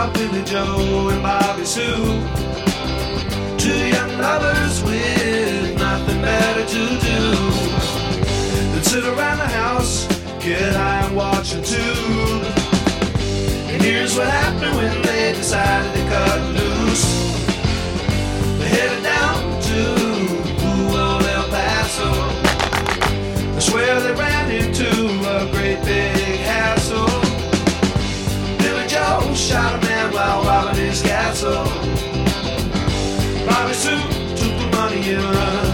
about Billy Joe and Bobby Sue. Two young lovers with nothing better to do than sit around the house, get high and watch a tube. And here's what happened when they decided to cut loose. They headed down to old El Paso. I swear they ran into a great big hassle. Billy Joe shot a man while robbing his castle. Bobby Sue took the money and run.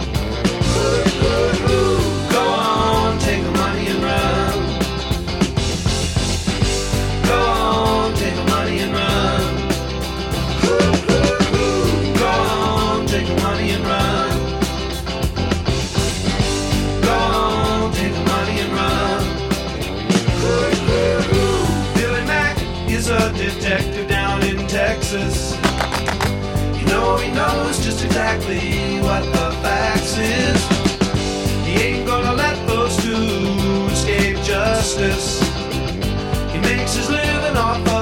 Go on, take the money and run. Go on, take the money and run. Go on, take the money and run. Go on, take the money and run. Billy Mack is a detective down in Texas. You know he knows just exactly what the facts is. He ain't gonna let those two escape justice. He makes his living off